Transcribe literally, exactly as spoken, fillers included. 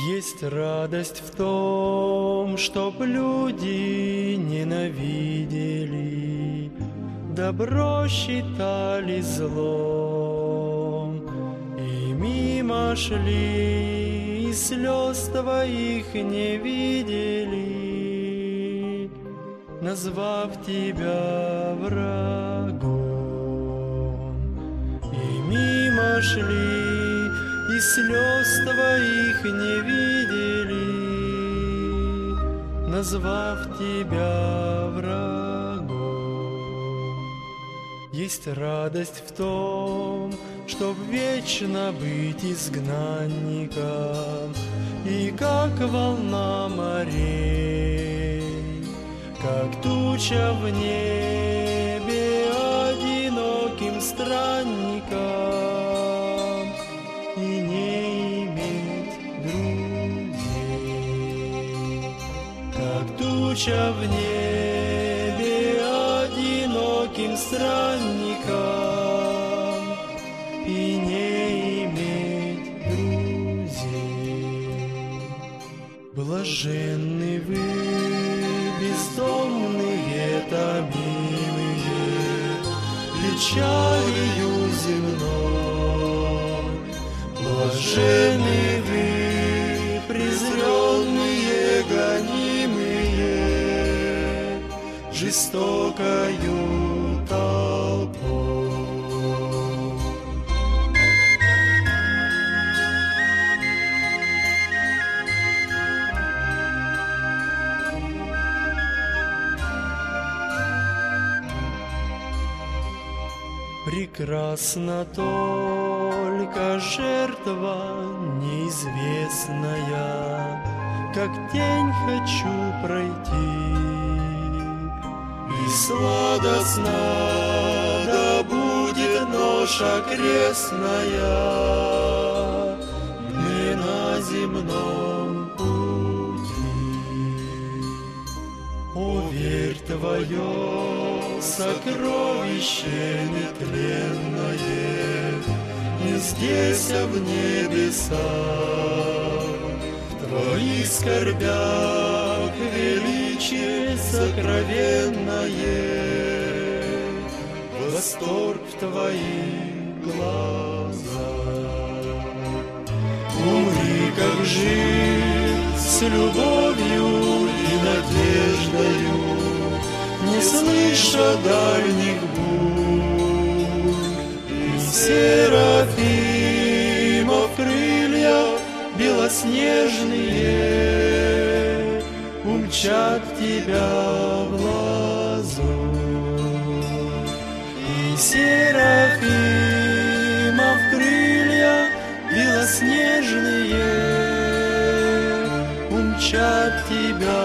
Есть радость в том, чтоб люди ненавидели, добро считали злом, и мимо шли, и слез твоих не видели, назвав тебя врагом. И мимо шли, и слез твоих не видели, назвав тебя врагом. Есть радость в том, чтоб вечно быть изгнанником, и как волна морей, как туча в небе одиноким странником, и не иметь друзей. Как туча в небе одиноким странником, и не иметь друзей. Блаженны вы, бездомные, томимые печалью земной. Блаженны вы, презренные, гонимые жестокою толпой. Прекрасна только жертва неизвестная, как тень хочу пройти, и сладостна да будет ноша крестная не на земном пути. О, верь, твое сокровище нетленное не здесь, а в небесах. В твоих скорбях величие сокровенное, восторг в твоих глазах. Умри, как жив, с любовью и надеждою, не слыша дальних бурь, и серафимов крылья белоснежные умчат тебя в лазурь. И серафимов крылья белоснежные умчат тебя